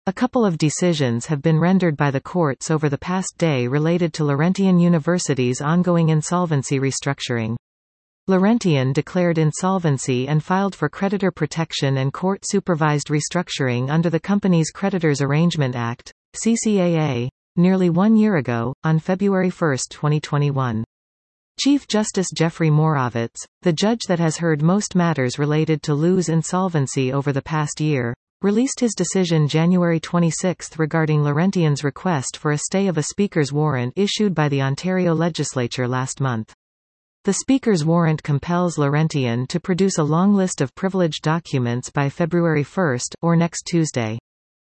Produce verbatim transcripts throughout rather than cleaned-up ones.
A couple of decisions have been rendered by the courts over the past day related to Laurentian University's ongoing insolvency restructuring. Laurentian declared insolvency and filed for creditor protection and court-supervised restructuring under the Companies Creditors Arrangement Act, C C A A, nearly one year ago, on February first twenty twenty-one. Chief Justice Jeffrey Moravec, the judge that has heard most matters related to L U's insolvency over the past year, released his decision January twenty-sixth regarding Laurentian's request for a stay of a Speaker's warrant issued by the Ontario Legislature last month. The Speaker's warrant compels Laurentian to produce a long list of privileged documents by February first, or next Tuesday.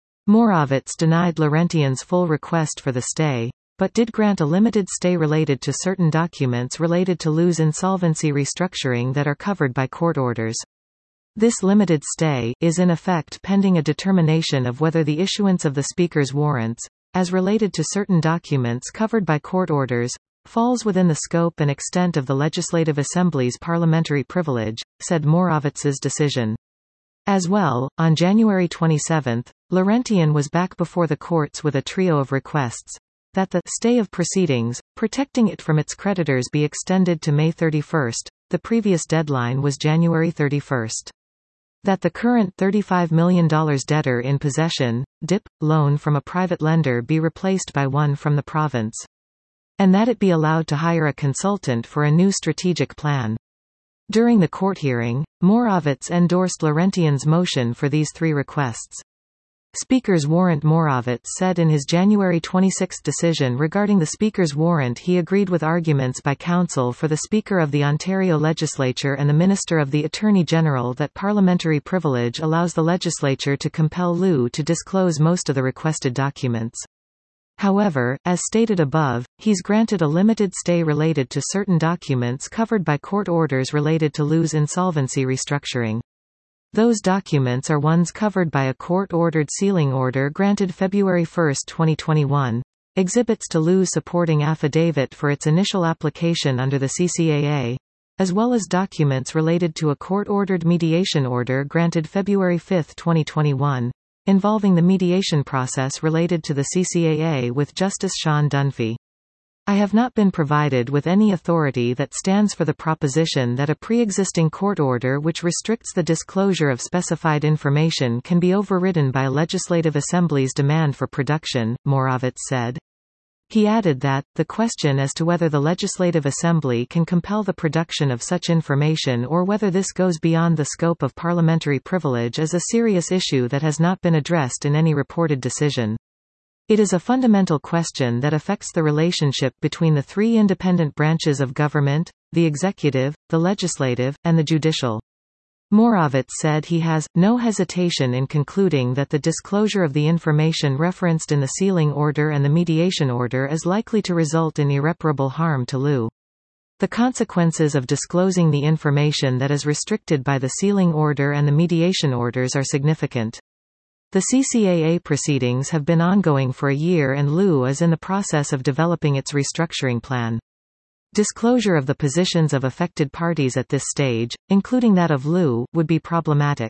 Moravec denied Laurentian's full request for the stay, but did grant a limited stay related to certain documents related to L U's insolvency restructuring that are covered by court orders. This limited stay is in effect pending a determination of whether the issuance of the Speaker's warrants, as related to certain documents covered by court orders, falls within the scope and extent of the Legislative Assembly's parliamentary privilege, said Moravec's decision. As well, on January twenty-seventh, Laurentian was back before the courts with a trio of requests: that the stay of proceedings, protecting it from its creditors, be extended to May thirty-first, the previous deadline was January thirty-first. That the current thirty-five million dollars debtor in possession, D I P, loan from a private lender be replaced by one from the province. And that it be allowed to hire a consultant for a new strategic plan. During the court hearing, Moravec endorsed Laurentian's motion for these three requests. Speaker's warrant. Moravec said in his January twenty-sixth decision regarding the Speaker's warrant he agreed with arguments by counsel for the Speaker of the Ontario Legislature and the Minister of the Attorney General that parliamentary privilege allows the legislature to compel L U to disclose most of the requested documents. However, as stated above, he's granted a limited stay related to certain documents covered by court orders related to L U's insolvency restructuring. Those documents are ones covered by a court-ordered sealing order granted February first twenty twenty-one, exhibits to L U's supporting affidavit for its initial application under the C C A A, as well as documents related to a court-ordered mediation order granted February fifth twenty twenty-one, involving the mediation process related to the C C A A with Justice Sean Dunphy. I have not been provided with any authority that stands for the proposition that a pre-existing court order which restricts the disclosure of specified information can be overridden by a Legislative Assembly's demand for production, Moravec said. He added that, the question as to whether the Legislative Assembly can compel the production of such information or whether this goes beyond the scope of parliamentary privilege is a serious issue that has not been addressed in any reported decision. It is a fundamental question that affects the relationship between the three independent branches of government, the executive, the legislative, and the judicial. Moravec said he has no hesitation in concluding that the disclosure of the information referenced in the sealing order and the mediation order is likely to result in irreparable harm to L U. The consequences of disclosing the information that is restricted by the sealing order and the mediation orders are significant. The C C A A proceedings have been ongoing for a year and L U is in the process of developing its restructuring plan. Disclosure of the positions of affected parties at this stage, including that of L U, would be problematic.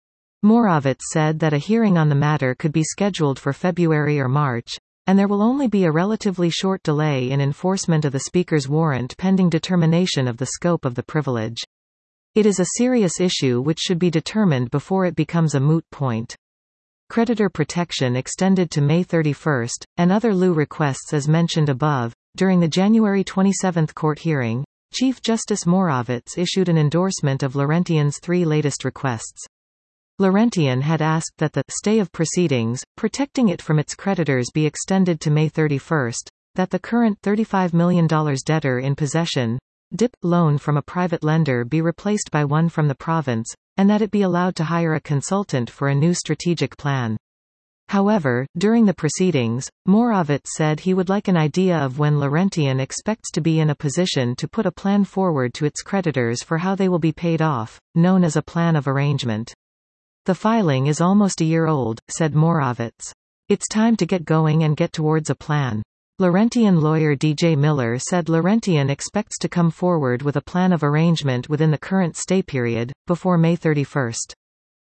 Moravec said that a hearing on the matter could be scheduled for February or March, and there will only be a relatively short delay in enforcement of the Speaker's warrant pending determination of the scope of the privilege. It is a serious issue which should be determined before it becomes a moot point. Creditor protection extended to May thirty-first, and other L U requests as mentioned above. During the January twenty-seventh court hearing, Chief Justice Moravec issued an endorsement of Laurentian's three latest requests. Laurentian had asked that the stay of proceedings, protecting it from its creditors, be extended to May thirty-first, that the current thirty-five million dollars debtor in possession, D I P, loan from a private lender be replaced by one from the province, and that it be allowed to hire a consultant for a new strategic plan. However, during the proceedings, Moravec said he would like an idea of when Laurentian expects to be in a position to put a plan forward to its creditors for how they will be paid off, known as a plan of arrangement. The filing is almost a year old, said Moravec. It's time to get going and get towards a plan. Laurentian lawyer D J Miller said Laurentian expects to come forward with a plan of arrangement within the current stay period, before May thirty-first.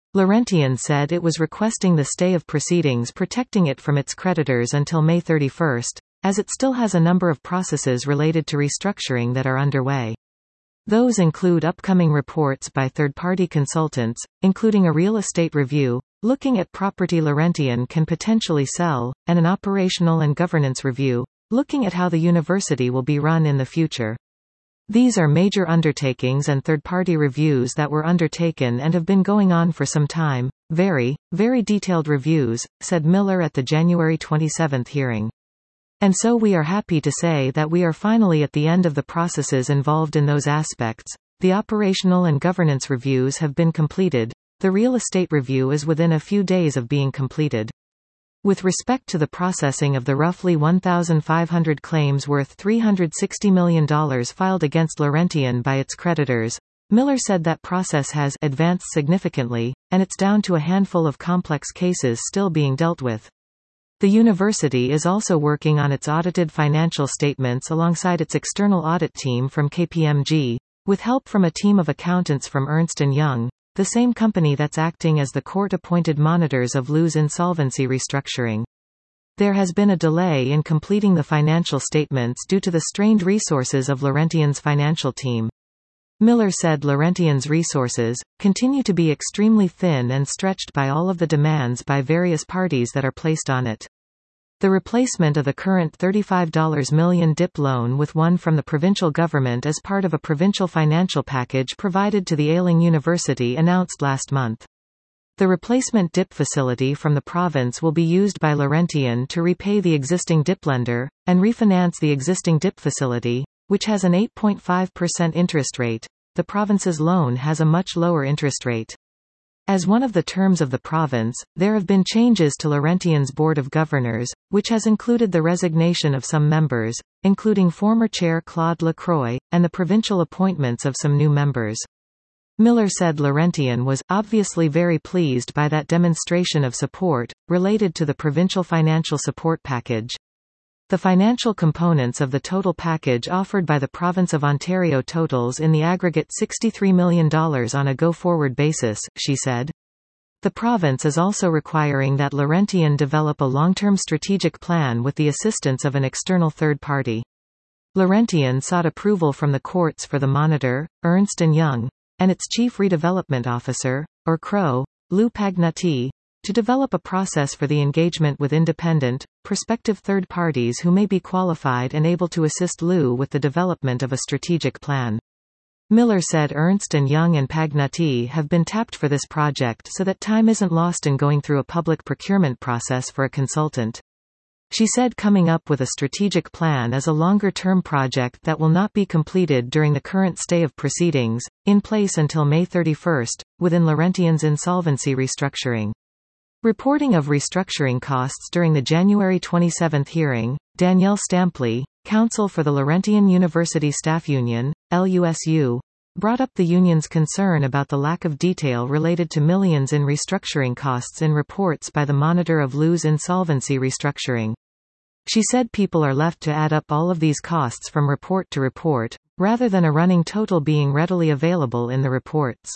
Laurentian said it was requesting the stay of proceedings protecting it from its creditors until May thirty-first, as it still has a number of processes related to restructuring that are underway. Those include upcoming reports by third-party consultants, including a real estate review, looking at property Laurentian can potentially sell, and an operational and governance review, looking at how the university will be run in the future. These are major undertakings and third-party reviews that were undertaken and have been going on for some time, very, very detailed reviews, said Miller at the January twenty-seventh hearing. And so we are happy to say that we are finally at the end of the processes involved in those aspects. The operational and governance reviews have been completed. The real estate review is within a few days of being completed. With respect to the processing of the roughly one thousand five hundred claims worth three hundred sixty million dollars filed against Laurentian by its creditors, Miller said that process has advanced significantly, and it's down to a handful of complex cases still being dealt with. The university is also working on its audited financial statements alongside its external audit team from K P M G, with help from a team of accountants from Ernst and Young, the same company that's acting as the court-appointed monitors of L U's insolvency restructuring. There has been a delay in completing the financial statements due to the strained resources of Laurentian's financial team. Miller said Laurentian's resources continue to be extremely thin and stretched by all of the demands by various parties that are placed on it. The replacement of the current thirty-five million dollars D I P loan with one from the provincial government as part of a provincial financial package provided to the ailing university announced last month. The replacement D I P facility from the province will be used by Laurentian to repay the existing D I P lender, and refinance the existing D I P facility, which has an eight point five percent interest rate. The province's loan has a much lower interest rate. As one of the terms of the province, there have been changes to Laurentian's Board of Governors, which has included the resignation of some members, including former Chair Claude Lacroix, and the provincial appointments of some new members. Miller said Laurentian was obviously very pleased by that demonstration of support, related to the provincial financial support package. The financial components of the total package offered by the Province of Ontario totals in the aggregate sixty-three million dollars on a go-forward basis, she said. The province is also requiring that Laurentian develop a long-term strategic plan with the assistance of an external third party. Laurentian sought approval from the courts for the monitor, Ernst and Young, and its Chief Redevelopment Officer, or C R O, Lou Pagnotti, to develop a process for the engagement with independent, prospective third parties who may be qualified and able to assist L U with the development of a strategic plan. Miller said Ernst and Young and Pagnotti have been tapped for this project so that time isn't lost in going through a public procurement process for a consultant. She said coming up with a strategic plan is a longer-term project that will not be completed during the current stay of proceedings, in place until May thirty-first, within Laurentian's insolvency restructuring. Reporting of restructuring costs during the January twenty-seventh hearing, Danielle Stampley, counsel for the Laurentian University Staff Union, L U S U, brought up the union's concern about the lack of detail related to millions in restructuring costs in reports by the monitor of L U's insolvency restructuring. She said people are left to add up all of these costs from report to report, rather than a running total being readily available in the reports.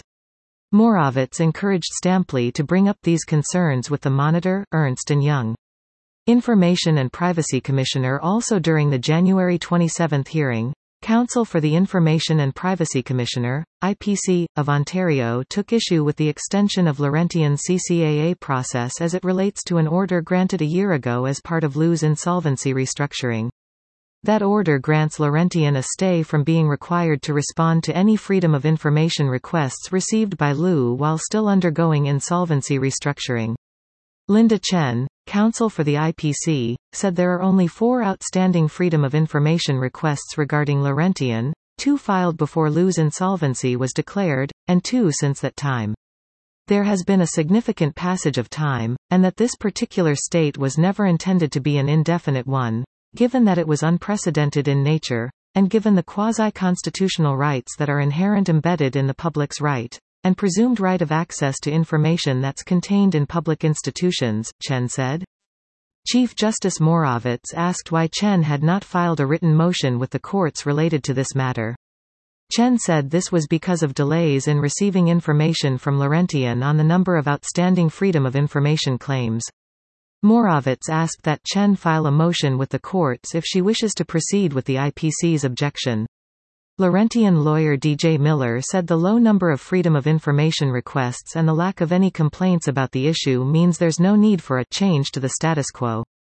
Moravec encouraged Stampley to bring up these concerns with the monitor, Ernst and Young. Information and Privacy Commissioner also during the January twenty-seventh hearing, Counsel for the Information and Privacy Commissioner, I P C, of Ontario took issue with the extension of Laurentian's C C A A process as it relates to an order granted a year ago as part of L U's insolvency restructuring. That order grants Laurentian a stay from being required to respond to any Freedom of Information requests received by L U while still undergoing insolvency restructuring. Linda Chen, counsel for the I P C, said there are only four outstanding Freedom of Information requests regarding Laurentian, two filed before L U's insolvency was declared, and two since that time. There has been a significant passage of time, and that this particular state was never intended to be an indefinite one, given that it was unprecedented in nature, and given the quasi-constitutional rights that are inherent embedded in the public's right, and presumed right of access to information that's contained in public institutions, Chen said. Chief Justice Moravec asked why Chen had not filed a written motion with the courts related to this matter. Chen said this was because of delays in receiving information from Laurentian on the number of outstanding Freedom of Information claims. Moravec asked that Chen file a motion with the courts if she wishes to proceed with the I P C's objection. Laurentian lawyer D J Miller said the low number of Freedom of Information requests and the lack of any complaints about the issue means there's no need for a change to the status quo.